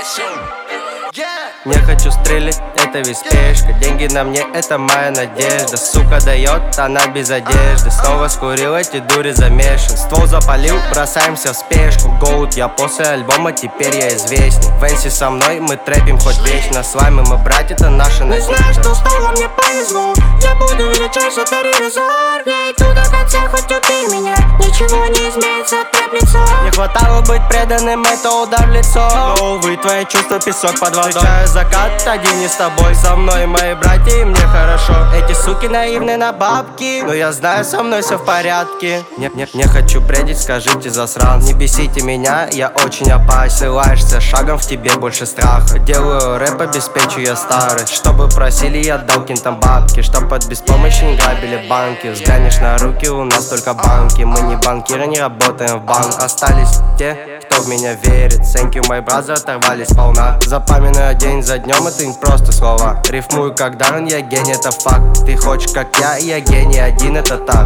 Не хочу стрелять, это виспешка. Деньги на мне, это моя надежда. Сука дает, она без одежды. Снова скурил, эти дури замешан. Ствол запалил, бросаемся в спешку. Гоут, я после альбома, теперь я известен. Венси со мной, мы трэпим хоть вечно. С вами мы братья, это наша надежда. Не знаю, что стало, мне повезло. Я буду величайший перевизор. Я иду до конца, хоть убей меня. Ничего не изменится, трэп-лицо. Не хватало быть преданным, это удар в лицо. Но, увы, твои чувства песок под водой. Встречаю закат, один не с тобой. Со мной мои братья, и мне хорошо. Эти суки наивны на бабки, но я знаю, со мной все в порядке. Не хочу бредить, скажите, засранцы. Не бесите меня, я очень опасен. Ссылаешься шагом, в тебе больше страха. Делаю рэп, обеспечу я старость. Чтобы просили, я дал кентам бабки. Чтоб от беспомощи не грабили банки. Взглянешь на руки, у нас только банки. Мы не банкиры, не работаем в банк. Остались те, кто в меня верит. Thank you, my brother, оторвались сполна. Запоминаю день за днем, это не просто слова. Рифмую как Даррен, я гений, это факт. Ты хочешь как я гений, один это так.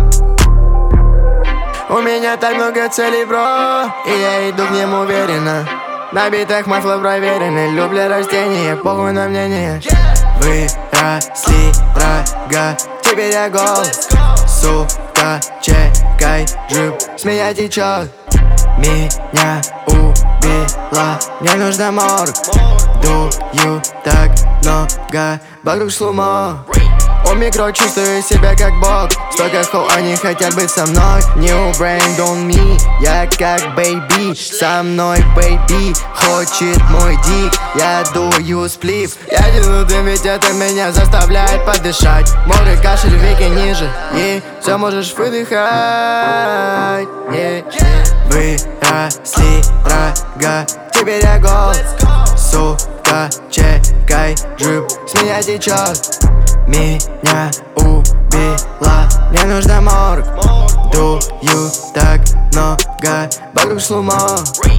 У меня так много целей, бро, и я иду к ним уверенно. На битах мой флоу проверенный. Люблю растения, похуй на мнение. Выросли врага, теперь я гол. Сука, чекай, джип, с меня течет. Меня убила, мне нужна морг. Дую так много, вокруг слумо. У микро чувствую себя как бог. Столько хоу, они хотят быть со мной. New brand on me, я как baby. Со мной baby, хочет мой дик. Я дую сплив. Я тяну дым, ведь это меня заставляет подышать. Мокрый кашель, веки ниже, и все можешь выдыхать. Выросли врага, теперь я гол. Сука, чекай, джип, с меня течет. Меня убила, мне нужна морг. Дую так много, вокруг слумо.